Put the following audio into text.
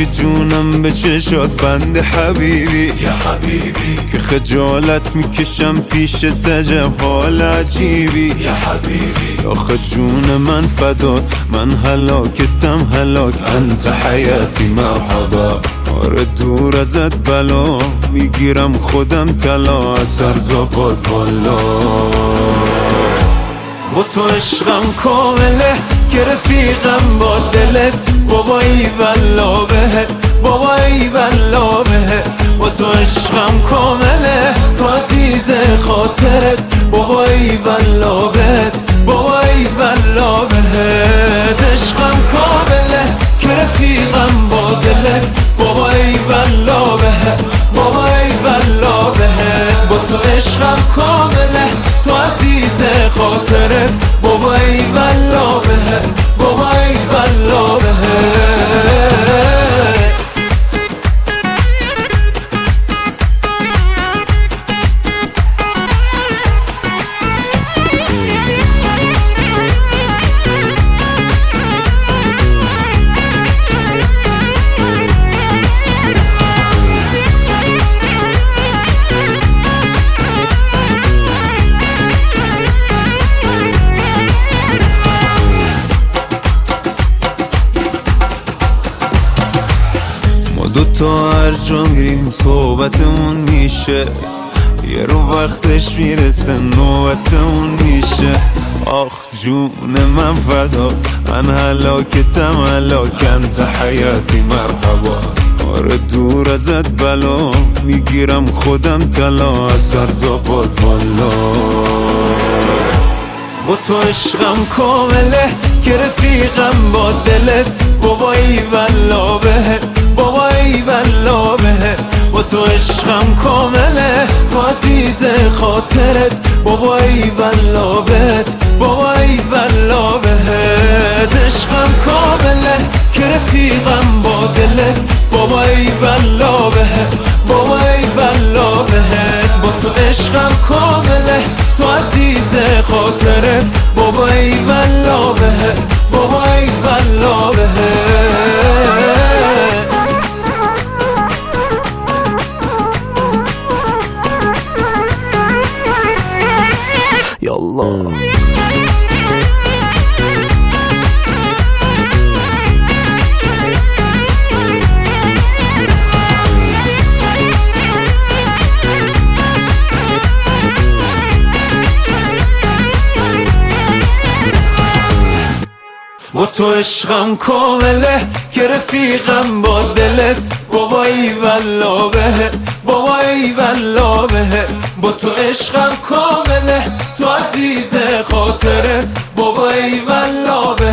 جونم به چشات بند حبیبی یا حبیبی، که خجالت میکشم پیش تجب حال عجیبی یا حبیبی. آخه جون من فدات، من هلاکتم هلاک، انت حیاتی مرحبا. آره دور ازت بلا میگیرم خودم طلا، از سر تا پات والا. با تو عشقم کامله که رفیقم با دلت، بابا ای والله بهت، بابا ای والله بهت. با تو عشقم کامله تو عزیز خاطرت، بابا ای والله بهت، بابا ای والله بهت. عشقم کامله که رفیقم با دلت، بابا ای والله بهت، بابا ای والله بهت. با تو عشقم کامله تو عزیز خاطرت، بابا ای والله بهت، بابا ای والله بهت. دوتا هر جا میریم صحبتمون میشه، یه رو وقتش میرسه نوبتمون میشه. آخ جون من فدا، من هلاکتم هلاک، انت حیاتی مرحبا. آره دور ازت بلا میگیرم خودم طلا، از سر تا پات والا. با تو عشقم کامله که رفیقم با دلت، بابا ای والله بهت، بابا ای والله بهت. با تو عشقم کامله تو عزیز خاطرت، بابا ای والله بهت، بابا ای والله بهت. عشقم کامله که رفیقم با دلت، بابا ای والله بهت، بابا ای والله بهت. با تو عشقم کامله تو عزیز خاطرت، بابا ای والله بهت، بابا ای والله بهت. یالله با تو عشقم کامله که رفیقم با دلت، بابا ای والله بهت، بابا ای والله بهت. با تو عشقم کامله تو عزیز خاطرت، بابا ای والله بهت.